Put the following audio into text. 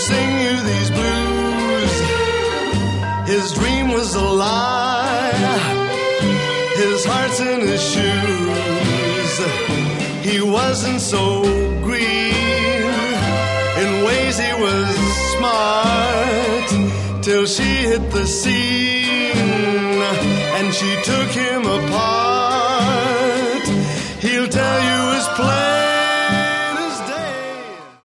sing you these blues. His dream was a lie, his heart's in his shoes. He wasn't so green, in ways he was smart, till she hit the scene and she took him apart. He'll tell you